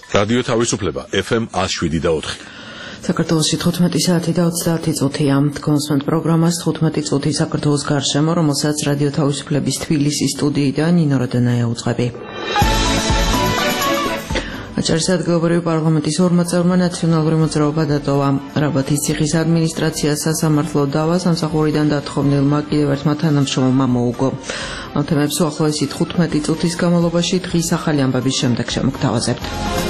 რადიო თავისუფლება FM 107.4. საქართველოში 15 საათი და 30 წუთია. კონსულტანტ პროგრამას 15 წუთი საქართველოს გარშემო, რომელსაც რადიო თავისუფლების თბილისის სტუდიიდან ნინო როდანაია უძღვები. აჭარის ადგილობრივი პარლამენტის 2 წევრმა ნაციონალური მოძრაობა დატოვა. რაბათის ციხის ადმინისტრაციას სასამართლო დავა სამსახურიდან დათხოვნილმა კიდევ ერთმა თანამშრომელმა მოუგო. ამ თემებს უახლოესი 15 წუთის განმავლობაში დღის ახალი ამბების შემდეგ შემოგთავაზებთ.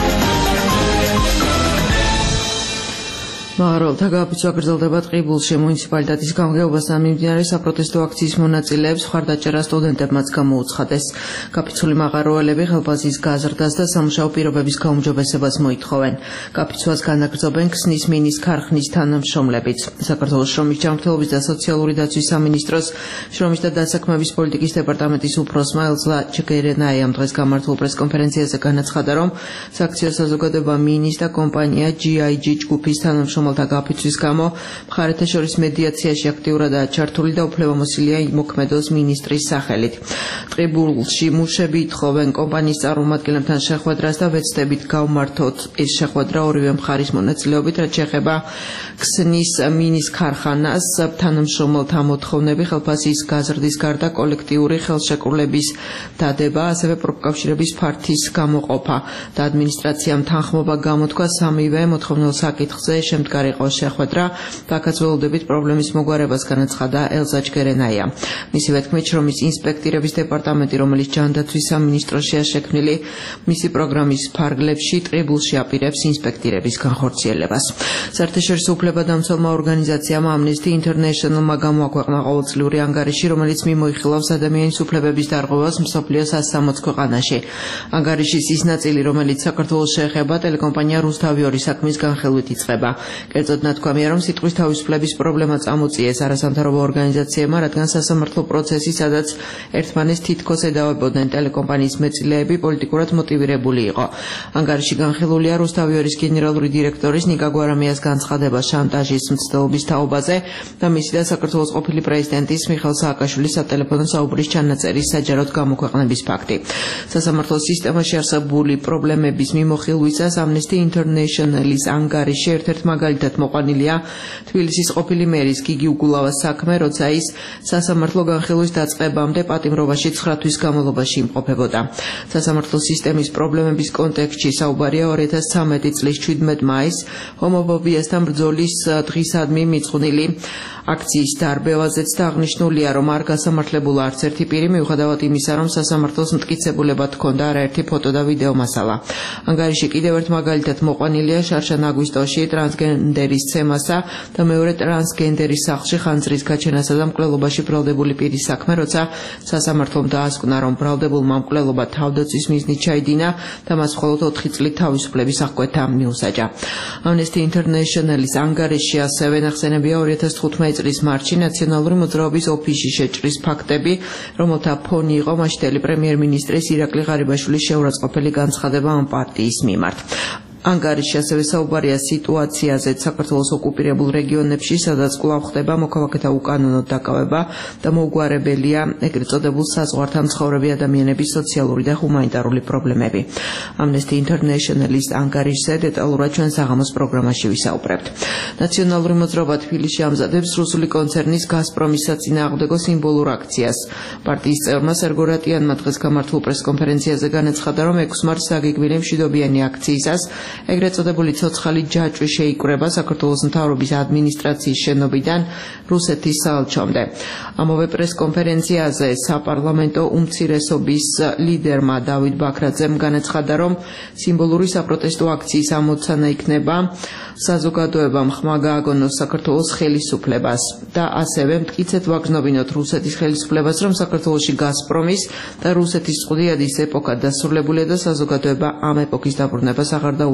მაღაროელთა გააფიცვა გრძელდება ტყიბულში. მუნიციპალიტეტის გამგეობასთან მიმდინარე საპროტესტო აქციის მონაწილეებს მხარდაჭერა სტუდენტებმაც გამოუცხადეს. გაფიცვული მაღაროელები ხელფასის გაზრდას და სამუშაო პირობების გაუმჯობესებას მოითხოვენ. გაფიცვას განაგრძობენ ქსნის მინის ქარხნის თანამშრომლებიც. საქართველოს შრომის ჯანმრთელობის და სოციალური დაცვის სამინისტროს შრომის და დასაქმების პოლიტიკის დეპარტამენტის უფროსმა ელზა ჯგერენაიამ დღეს გამართულ პრესკონფერენციაზე განაცხადა, რომ სააქციო საზოგადოება მინის და კომპანია GIG ჯგუფის თანამშრომლები გაფიცვის გამო მხარეთა შორის მედიაციაში აქტიურადაა ჩართული და უფლებამოსილია იმოქმედოს მინისტრის სახელით. ტყიბულში მუშები ითხოვენ კომპანიის წარმომადგენლებთან შეხვედრას და ვეცდებით გავმართოთ ეს შეხვედრა ორივე მხარის მონაწილეობით, რაც შეეხება ქსნის მინის ქარხანას. თანამშრომელთა მოთხოვნები ხელფასის გაზრდის გარდა კოლექტიური ხელშეკრულების დადება, ასევე პროფკავშირების ფართის გამოყოფა და ადმინისტრაციამ თანხმობა გამოთქვა სამივე მოთხოვნილ საკითხზე შემდგარი იყო შეხვედრა. აქაც ველოდებით პრობლემის მოგვარებას განაცხადა ელზა ჯგერენაია. მისივე თქმით, შრომის ინსპექტირების დეპარტამენტი, რომელიც ჯანდაცვის სამინისტროშია შექმნილი, მისი პროგრამის ფარგლებში ტყიბულში აპირებს ინსპექტირების განხორციელებას. საერთაშორისო უფლებადამცველმა ორგანიზაციამ Amnesty International-მა გამოაქვეყნა ყოველწლიური ანგარიში, რომელიც მიმოიხილავს ადამიანის უფლებების დარღვევას მსოფლიოს 160 ქვეყანაში. ანგარიშის ის ნაწილი, რომელიც საქართველოს შეეხება, ტელეკომპანია რუსთავიორის საქმის განხილვით იწყება. კერძოდ ნათქვამია, რომ სიტყვის თავისუფლების პრობლემა წამოწიეს არასამთავრობო ორგანიზაციებმა, რადგან სასამართლო პროცესი, სადაც ერთმანეთს თითქოს ედავებოდნენ ტელეკომპანიის მეწილეები, პოლიტიკურად მოტივირებული იყო. ანგარიში განხილულია რუსთავიორის გენერალური დირექტორის ნიკა გვარამიას განცხადება შანტაჟის მცდელობის თაობაზე და მისი და საქართველოს ყოფილი პრეზიდენტის მიხეილ სააკაშვილის სატელეფონო საუბრის ჩანაწერის საჯაროდ გამოქვეყნების ფაქტი. სასამართლო სისტემაში არსებული პრობლემების მიმოხილვისას Amnesty International-ის ანგარიში ერთ-ერთ მაგალითად მოყვანილია თბილისის ყოფილი მერის გიგი უგულავას საქმე, როცა ის სასამართლო განხილვის დაწყებამდე პატიმრობაში 9 თვის განმავლობაში იმყოფებოდა. სასამართლო სისტემის პრობლემების კონტექსტში საუბარია 2013 წლის 17 მაისს ჰომოფობიასთან ბრძოლის დღისადმი მიწყვნილი აქციის დარბევაზეც და აღნიშნულია, რომ არ გასამართლებულა არც ერთი პირი, მიუხედავად იმისა, რომ სასამართლოს მტკიცებულებად ჰქონდა არაერთი ფოტო და ვიდეო მასალა. ანგარიში კიდევ ერთ მაგალითად მოყვანილია შარშან აგვისტოში ტრანსგენდერის ცემასა და მეორე ტრანსგენდერის სახლში ხანძრის გაჩენასა და მკვლელობაში ბრალდებული პირის საქმე, როცა სასამართლომ დაასკვნა, რომ ბრალდებულმა მკვლელობა თავდაცვის მიზნით ჩაიდინა და მას მხოლოდ 4 წლით თავისუფლების აღკვეთა მიუსაჯა. Amnesty International-ის ანგარიში ასევე ნახსენებია 2015 წლის მარტში ნაციონალური მოძრაობის ოფისში შეჭრის ფაქტები, რომელთა ფონი იყო მაშინდელი პრემიერ-მინისტრის ირაკლი ღარიბაშვილის შეურაცხყოფელი განცხადება ამ პარტიის მიმართ. ანგარიში ასევე საუბარია სიტუაციაზე საქართველოს ოკუპირებულ რეგიონებში, სადაც კვლავ ხდება მოქალაქეთა უკანონო დაკავება და მოუგვარებელია ეგრეთ წოდებულ საზღვართან მცხოვრები ადამიანების სოციალური და ჰუმანიტარული პრობლემები. Amnesty International-ის ანგარიშზე დეტალურად ჩვენ საღამოს პროგრამაში ვისაუბრებთ. ნაციონალური მოძრაობა თბილისში ამზადებს რუსული კონცერნის გაზპრომის საწინააღმდეგო სიმბოლურ აქციას. პარტიის წევრმა სერგო რატიანმა დღეს გამართულ პრესკონფერენციაზე განაცხადა, რომ 6 მარტს საგეგმილი მშვიდობიანი აქციისას ეგრეთ წოდებული ცოცხალი ჯაჭვი შეიკვრება საქართველოს მთავრობის ადმინისტრაციის შენობიდან რუსეთის საელჩომდე. ამავე პრესკონფერენციაზე საპარლამენტო უმცირესობის ლიდერმა დავით ბაქრაძემ განაცხადა, რომ სიმბოლური საპროტესტო აქციის ამოცანა იქნება საზოგადოებამ ხმა გააგონოს საქართველოს ხელისუფლებას და ასევე მტკიცედ ვაგრძნობინოთ რუსეთის ხელისუფლებას, რომ საქართველოში გაზპრომის და რუსეთის წყუდიადის ეპოქა დასრულებულია და საზოგადოება ამ ეპოქის დაბრუნებას აღარ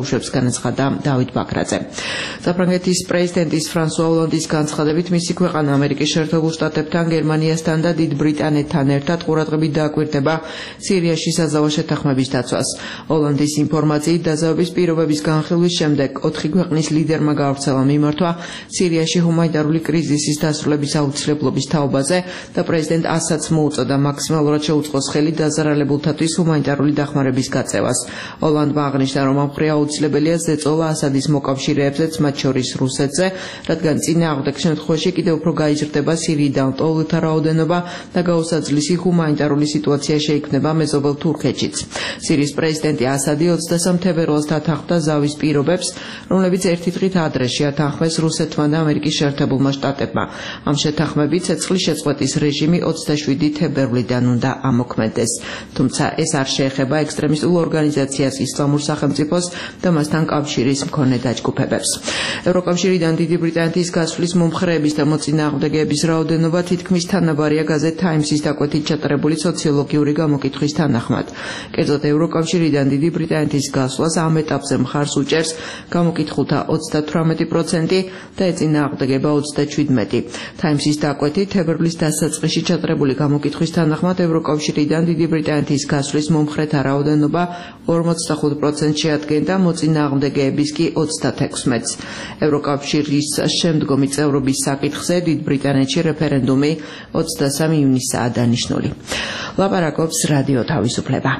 დაუშვებს, განაცხადა დავით ბაქრაძე. საფრანგეთის პრეზიდენტის ფრანსუა ოლანდის განცხადებით მისი ქვეყანა ამერიკის შეერთებულ შტატებთან, გერმანიასთან და დიდ ბრიტანეთთან ერთად ყურადღებით დააკვირდება სირიაში საზავო შეთანხმების დაცვას. ოლანდის ინფორმაციით დაზავების პირობების განხილვის შემდეგ 4 ქვეყნის ლიდერმა გაავრცელა მიმართვა სირიაში ჰუმანიტარული კრიზისის დასრულების აუცილებლობის თაობაზე და პრეზიდენტ ასადს მოუწოდა მაქსიმალურად შეუწყოს ხელი დაზარალებულთათვის ჰუმანიტარული დახმარების გაწევას. ოლანდმა აღნიშნა, რომ ამ მხრივ აუცილებელია ზეწოლა ასადის მოკავშირეებზეც, მათ შორის რუსეთზე, რადგან წინააღმდეგ შემთხვევაში კიდევ უფრო გაიზრდება სირიიდან ლტოლვილთა რაოდენობა და გაუსაძლისი ჰუმანიტარული სიტუაცია შეიქმნება მეზობელ თურქეთშიც. სირიის პრეზიდენტი ასადი 23 თებერვალს დათანხმდა ზავის პირობებს, რომლებიც ერთი დღით ადრე შეათანხმეს რუსეთმა და ამერიკის შეერთებულმა შტატებმა. ამ შეთანხმებით ცეცხლის შეწყვეტის რეჟიმი 27 თებერვლიდან უნდა ამოქმედდეს. თუმცა ეს არ შეეხება ექსტრემისტულ ორგანიზაციას ისლამურ სახელმწიფოს და მასთან კავშირის მქონე დაჯგუფებებს. ევროკავშირიდან დიდი ბრიტანეთის გასვლის მომხრეების და მოწინააღმდეგეების რაოდენობა თითქმის თანაბარია გაზეთ Times-ის დაკვეთით ჩატარებული სოციოლოგიური გამოკითხვის თანახმად. კერძოდ ევროკავშირიდან დიდი ბრიტანეთის გასვლას ამ ეტაპზე მხარს უჭერს გამოკითხულთა 38% და ეწინააღმდეგება 27%. Times-ის დაკვეთით თებერვლის დასაწყისში ჩატარებული გამოკითხვის თანახმად ევროკავშირიდან დიდი ბრიტანეთის გასვლის მომხრეთა რაოდენობა 45% შეადგენდა, მოწინააღმდეგეების კი 36%-ს. ევროკავშირის შემდგომი წევრობის საკითხზე დიდ ბრიტანეთში რეფერენდუმი 23 ივნისაა დანიშნული. ლაპარაკობს რადიო თავისუფლება.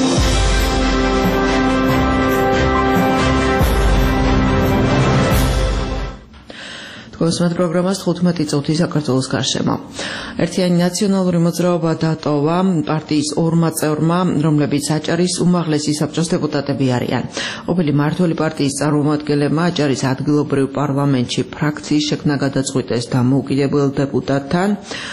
Კონსუმატ პროგრამას 15 წუთი საქართველოს გარშემო. ერთიანი ნაციონალური მოძრაობა დატოვა პარტიის ორმა წევრმა, რომლებიც აჭარის უმაღლესი საბჭოს დეპუტატები არიან. ყოფილი მმართველი პარტიის წარმომადგენლებმა აჭარის ადგილობრივ პარლამენტში ფრაქციის შექმნა გადაწყვიტეს დამოუკიდებელ დეპუტატთან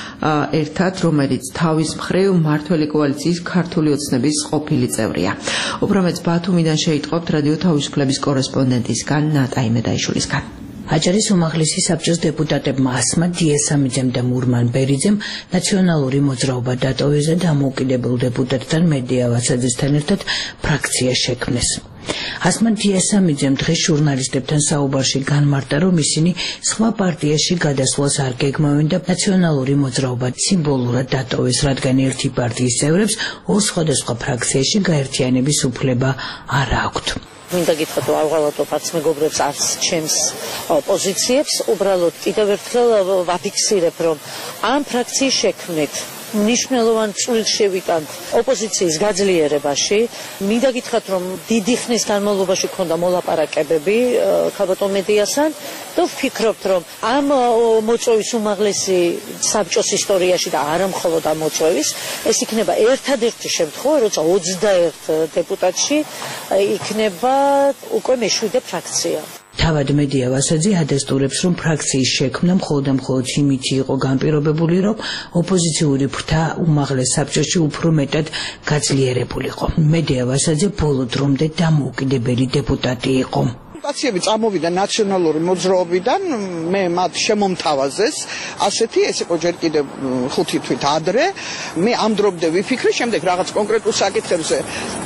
ერთად, რომელიც თავის მხრივ მმართველი კოალიციის ქართული ოცნების ყოფილი წევრია. უფრო მეც ბათუმიდან შეიტყობთ რადიო თავისუფლების კორესპონდენტისგან ნატა იმედაიშვილისგან. აჭარის უმაღლესი საბჭოს დეპუტატებმა ასმად დიესამიძემ და მურმან ბერიძემ ნაციონალური მოძრაობა დატოვეს და დამოუკიდებელ დეპუტატთან მედია ვასაძესთან ერთად ფრაქცია შექმნეს. ასმად დიესამიძემ დღეს ჟურნალისტებთან საუბარში განმარტა, რომ ისინი სხვა პარტიაში გადასვლას არ გეგმავენ და ნაციონალური მოძრაობა სიმბოლურად დატოვეს, რადგან ერთი პარტიის წევრებს ორ სხვადასხვა ფრაქციაში გაერთიანების უფლება არ აქვთ. მინდა გითხრათ, რომ ავღალატო ფაქტს მეგობრებს არც ჩემს პოზიციებს, უბრალოდ კიდევ ერთხელ ვაფიქსირებ, რომ ამ ფრაქციის შექმნით მნიშვნელოვან წვლილს შევიტანთ ოპოზიციის გაძლიერებაში. მინდა გითხრათ, რომ დიდი ხნის განმავლობაში ქონდა მოლაპარაკებები ქალბატონ მედიასთან და ვფიქრობთ, რომ ამ მოწვევის უმაღლესი საბჭოს ისტორიაში და არა მხოლოდ ამ მოწვევის, ეს იქნება ერთადერთი შემთხვევა, როცა 21 დეპუტატში იქნება უკვე მეშვიდე ფრაქცია. თავად მედია ვასაძე ადასტურებს, რომ ფრაქციის შექმნა მხოლოდ იმით იყო განპირობებული, რომ ოპოზიციური ფრთა უმაღლეს საბჭოში უფრო მეტად გაძლიერებულიყო. მედია ვასაძე ბოლო დრომდე დამოუკიდებელი დეპუტატი იყო. დეპუტაციები წამოვიდა ნაციონალური მოძრაობიდან, მე მათ შემომთავაზეს, ასეთი ეს იყო ჯერ კიდევ 5 თვით ადრე, მე ამ დრომდე ვიფიქრე, შემდეგ რაღაც კონკრეტულ საკითხებზე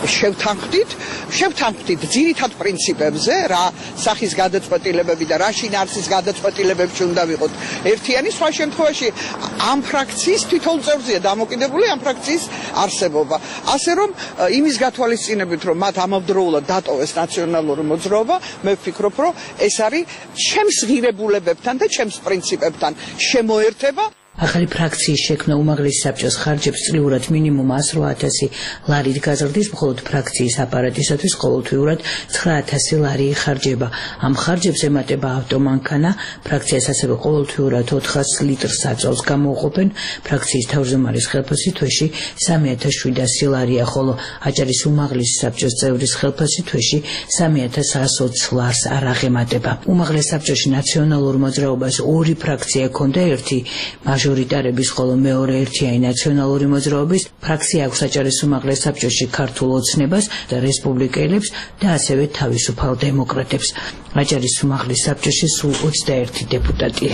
შევთანხმდით ძირითად პრინციპებზე, რა სახის გადაწყვეტილებები და რა შინაარსის გადაწყვეტილებებში უნდა ვიყოთ ერთიანი. სხვა შემთხვევაში ამ ფრაქციის თითოეულ წევრზეა დამოკიდებული ამ ფრაქციის არსებობა. ასე რომ იმის გათვალისწინებით, რომ მათ ამავდროულად დატოვეს ნაციონალური მოძრაობა, მე ვფიქრობ, რომ ეს არის ჩემს ღირებულებებთან და ჩემს პრინციპებთან შემოერთება. ახალი ფრაქციის შექმნა უმაღლესი საბჭოს ხარჯებს წლიურად მინიმუმ 108,000 ლარით გაზრდის, მხოლოდ ფრაქციის აპარატისათვის ყოველთვიურად 9,000 ლარი იხარჯება. ამ ხარჯებს ემატება ავტომანქანა, ფრაქციას ასევე ყოველთვიურად 400 ლიტრ საწვავს გამოუყოფენ, ფრაქციის თავმჯდომარის ხელფასი თვეში 3,700 ლარია, ხოლო აჭარის უმაღლესი საბჭოს წევრის ხელფასი თვეში 3,120 ლარს არ აღემატება. უმაღლეს საბჭოში ნაციონალურ მოძრაობას ორი ფრაქცია ჰქონდა, ერთი მაჟორიტარების, ხოლო მეორე ერთიანი ნაციონალური მოძრაობის ფრაქცია აქვს აჭარის უმაღლეს საბჭოში ქართულ ოცნებას და რესპუბლიკელებს და ასევე თავისუფალ დემოკრატებს. აჭარის უმაღლეს საბჭოში სულ 21 დეპუტატია.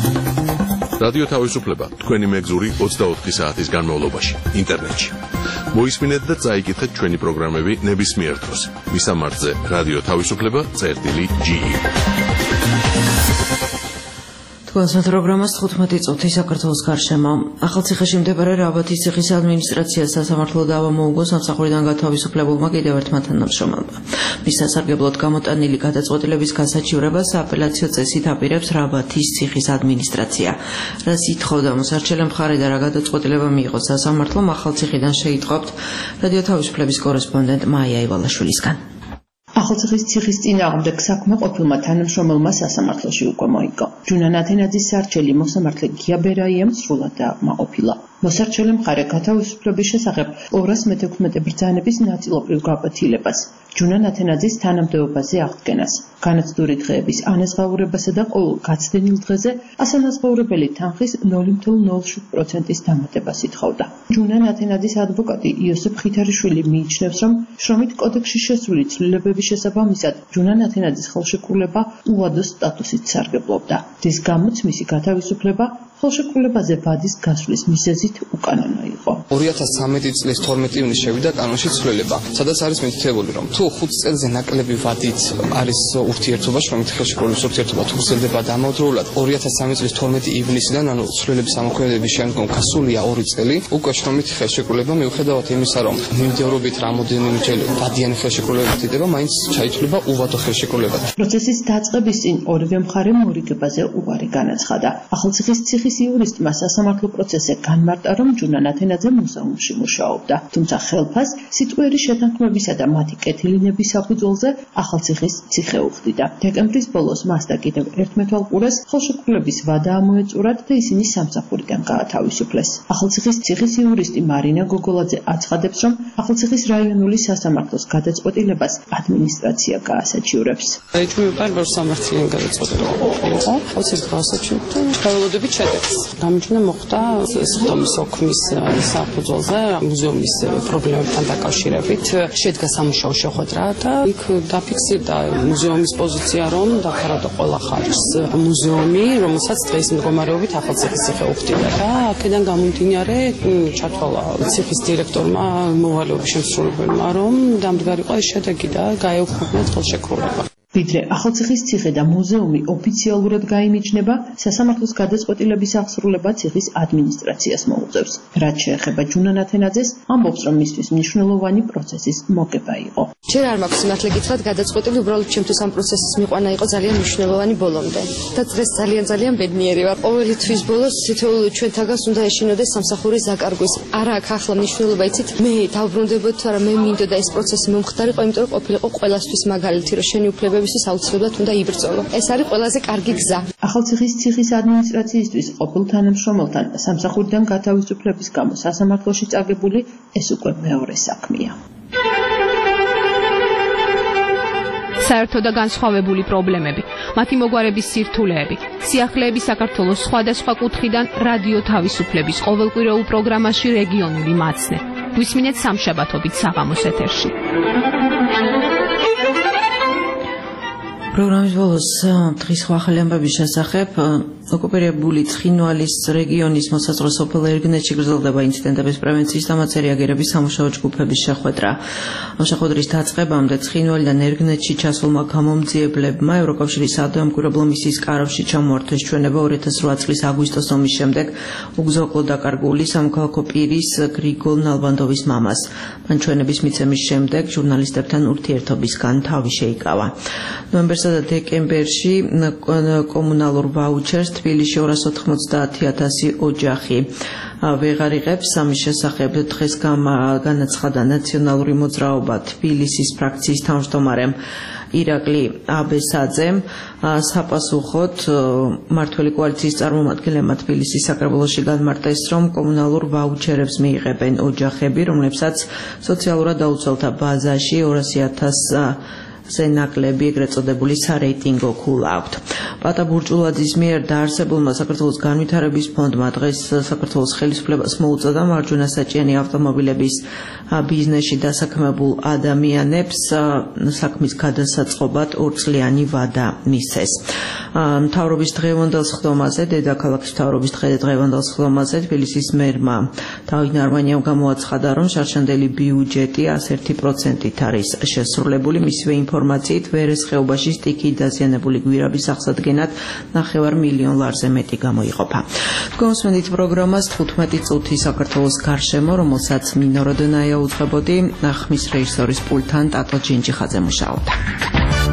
რადიო თავისუფლება თქვენი მეგზური 24 საათის განმავლობაში ინტერნეტში. მოისმინეთ და წაიკითხეთ ჩვენი პროგრამები ნებისმიერ დროს. მისამართზე რადიო თავისუფლება წერტილი.ge. თქვენს პროგრამას 15 წუთი საქართველოს გარშემო. ახალციხეში მდებარე რაბათის ციხის ადმინისტრაციას სასამართლო დავა მოუგო სამსახურიდან გათავისუფლებულმა კიდევ ერთმა თანამშრომელმა. მის სასარგებლოდ გამოტანილი გადაწყვეტილების გასაჩივრებას სააპელაციო წესით აპირებს რაბათის ციხის ადმინისტრაცია. რაც ითხოვდა მოსარჩელე მხარე და რა გადაწყვეტილება მიიღო სასამართლომ, ახალციხიდან შეიტყობთ რადიო თავისუფლების კორესპონდენტ მაია ივალაშვილისგან. ახალციხის ციხის წინააღმდეგ საქმე ყოფილმა თანამშრომელმა სასამართლოში უკვე მოიგო. ჯუნა ნათენაძის სარჩელი მოსამართლე გია ბერაიამ სრულად დააკმაყოფილა. მოსარჩელე მხარე გათავისუფლების შესახებ 216 ბრძანების ნაწილობრივ გაპატილებას, ჯუნა ნათენაძის თანამდებობაზე აღდგენას, განაცდური დღეების ანაზღაურებასა და ყოველ გაცდენილ დღეზე ასანაზღაურებელი თანხის 0.07%-ის დამატებას ითხოვდა. ჯუნა ნათენაძის ადვოკატი იოსებ ხითარიშვილი მიიჩნევს, რომ შრომით კოდექსში შესული ცვლილებების შესაბამისად ჯუნა ნათენაძის ხელშეკრულება უადო სტატუსით სარგებლობდა, რის გამოც მისი გათავისუფლება ხელშეკრულებაზე ვადის გასვლის მიზეზით უკანონო იყო. 2013 წლის 12 ივნისში შევიდა კანონში ცვლილება, სადაც არის მითითებული, რომ თუ 5 წელზე ნაკლები ვადით არის ურთიერთობა, შრომით ხელშეკრულების ურთიერთობა თუ გრძელდება დამავდროულად 2013 წლის 12 ივნისიდან, ანუ ცვლილების ამოქმედების შემდგომ გასულია 2 წელი, უკვე შრომით ხელშეკრულება მიუხედავად იმისა, რომ მიმდევრობით რამოდენიმეჯერ ვადიანი ხელშეკრულება ხდება, მაინც ჩაითვლება უვადო ხელშეკრულებად. პროცესის დაწყების წინ ორივე მხარე მორიგებაზე უარი განაცხადა. ახალციხის ციხის იურისტმა სასამართლო პროცესზე განმარტა, რომ ჯუნა ნათენაძე მუზეუმში მუშაობდა, თუმცა ხელფას სიტყვიერი შეთანხმებისა და მათი კეთილინების საფუძველზე ახალციხის ციხე უხდიდა. დეკემბრის ბოლოს მას და კიდევ ერთ მეთვალყურეს ხელშეკრულების ვადა ამოეწურათ და ისინი სამსახურიდან გაათავისუფლეს. ახალციხის ციხის იურისტი მარინა გოგოლაძე აცხადებს, რომ ახალციხის რაიონული სასამართლოს გადაწყვეტილებას ადმინისტრაცია გაასაჩივრებს. ეჭვმეპარბარ სამართლიანი გადაწყვეტილება იყო, ხოსის გაასაჩივრდა ხელოდებით შედეგს. გამიჩნდა მოხდა სხდომის ოქმის საფუძველზე მუზეუმის პრობლემებთან დაკავშირებით შედგა სამუშაო შეხვედრა და იქ დაფიქსირდა მუზეუმის პოზიცია, რომ დაფარდა ყველა ხარჯს მუზეუმი, რომელსაც დღეს მდგომარეობით ახალციხის ციხე უხდიდა და აქედან გამომდინარე ჩათვალა ციხის დირექტორმა მოვალეობის შემსრულებელმა, რომ დამდგარიყო ეს შედეგი და გაეუფლებინათ ხელშეკრულება. ვიდრე ახალციხის ციხე და მუზეუმი ოფიციალურად გაიმიჯნება, სასამართლოს გადაწყვეტილების აღსრულება ციხის ადმინისტრაციას მოუწევს. რაც შეეხება ჯუნა ნათენაძეს, ამბობს, რომ მისთვის მნიშვნელოვანი პროცესის მოგება იყო. ჯერ არ მაქვს სიმართლე გითხრათ, გადაწყვეტილი უბრალოდ ჩემთვის ამ პროცესის მიყვანა იყო ძალიან მნიშვნელოვანი ბოლომდე. და დღეს ძალიან ბედნიერი ვარ. ყოველი თვის ბოლოს თითოეული ჩვენთაგანს უნდა ეშინოდეს სამსახურის დაკარგვის. არა აქ ახლა მნიშვნელობა იცით, მე დავბრუნდებოდი თუ არა, მე მინდოდა ეს პროცესი მომხდარიყო, იმიტომ რომ ყოფილიყო ყველასთვის მაგალითი, რომ შენი უფლებებისთვის აუცილებლად უნდა იბრძოლო. ეს არის ყველაზე კარგი გზა. ახალციხის ციხის ადმინისტრაციისთვის ყოფილ თანამშრომელთან სამსახურიდან გათავისუფლების გამო სასამართლოში წაგებული ეს უკვე მეორე საქმეა. საერთო და განსხვავებული პრობლემები, მათი მოგვარების სირთულეები, სიახლეები საქართველოს სხვადასხვა კუთხიდან რადიო თავისუფლების ყოველკვირეულ პროგრამაში რეგიონული მაცნე. გვისმინეთ სამშაბათობით საღამოს ეთერში. პროგრამის ბოლოს დღის ახალი ამბების შესახებ ოკუპირებული ცხინვალის რეგიონის მოსაზღვრე სოფელ ერგნეთში გრძელდება ინციდენტების პრევენციის და მათზე რეაგირების სამუშაო ჯგუფების შეხვედრა. ამ შეხვედრის დაწყებამდე ცხინვალიდან ერგნეთში ჩასულმა გამომძიებლებმა ევროკავშირის სადამკვირვებლო მისიის კარავში ჩამოართვეს ჩვენება 2008 წლის აგვისტოს ომის შემდეგ უგზო-უკლო დაკარგული სამოქალაქო პირის გრიგოლ ნალბანდოვის მამას. მან ჩვენების მიცემის შემდეგ ჟურნალისტებთან ურთიერთობისგან თავი შეიკავა. ნოემბერსა და დეკემბერში კომუნალურ ვაუჩერს თბილისში 290,000 ოჯახი ვეღარ იღებს. ამის შესახებ დღეს განაცხადა ნაციონალური მოძრაობა თბილისის ფრაქციის თავმჯდომარემ ირაკლი აბესაძემ. საპასუხოდ მმართველი კოალიციის წარმომადგენლებმა თბილისის საკრებულოში განმარტეს, რომ კომუნალურ ვაუჩერებს მიიღებენ ოჯახები, რომლებსაც სოციალურად დაუცველთა ბაზაში 200,000 ნაკლები, ეგრეთ წოდებული სარეიტინგო ქულა აქვთ. პატა ბურჭულაძის მიერ დაარსებულმა საქართველოს განვითარების ფონდმა დღეს საქართველოს ხელისუფლებას მოუწოდა მარჯვენა საჭიანი ავტომობილების ბიზნესში დასაქმებულ ადამიანებს საქმის გადასაწყობად 2 წლიანი ვადა მისცეს. მთავრობის დღევანდელ სხდომაზე, დედაქალაქის მთავრობის დღევანდელ სხდომაზე თბილისის მერმა დავით ნარმანიამ გამოაცხადა, რომ შარშანდელი ბიუჯეტი 101%-ით არის შესრულებული. მისივე ინფორმაციით, ვერეს ხეობაში სტიქიით დაზიანებული გვირაბის აღსადგენად 9 მილიონ ლარზე მეტი გამოიყოფა. თქვენსმენით პროგრამას 15 წუთი საქართველოს გარშემო, რომელსაც მინოროდნაია უძღვებოდი, ხმის რეჟისორის პულტთან ტატო ჯინჯიხაძე მუშაობდა.